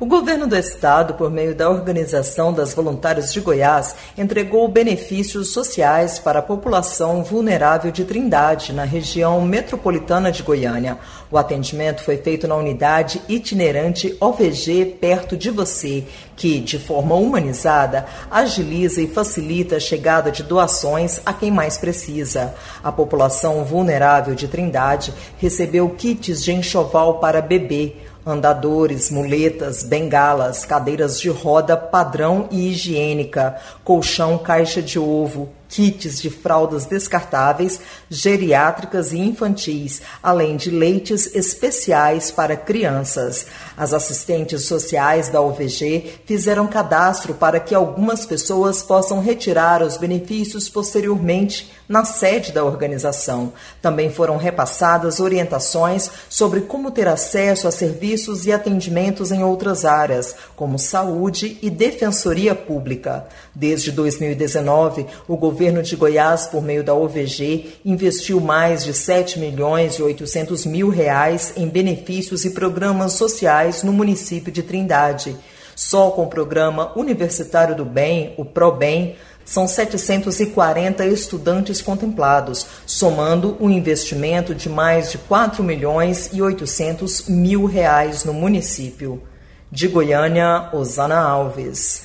O governo do estado, por meio da Organização das Voluntárias de Goiás, entregou benefícios sociais para a população vulnerável de Trindade, na região metropolitana de Goiânia. O atendimento foi feito na unidade itinerante OVG Perto de Você, que, de forma humanizada, agiliza e facilita a chegada de doações a quem mais precisa. A população vulnerável de Trindade recebeu kits de enxoval para bebê, andadores, muletas, bengalas, cadeiras de roda padrão e higiênica, colchão caixa de ovo, kits de fraldas descartáveis, geriátricas e infantis, além de leites especiais para crianças. As assistentes sociais da OVG fizeram cadastro para que algumas pessoas possam retirar os benefícios posteriormente na sede da organização. Também foram repassadas orientações sobre como ter acesso a serviços e atendimentos em outras áreas, como saúde e defensoria pública. Desde 2019, o governo de Goiás, por meio da OVG, investiu mais de R$ 7.800.000 em benefícios e programas sociais no município de Trindade. Só com o Programa Universitário do Bem, o ProBem, são 740 estudantes contemplados, somando um investimento de mais de R$ 4.800.000 no município. De Goiânia, Osana Alves.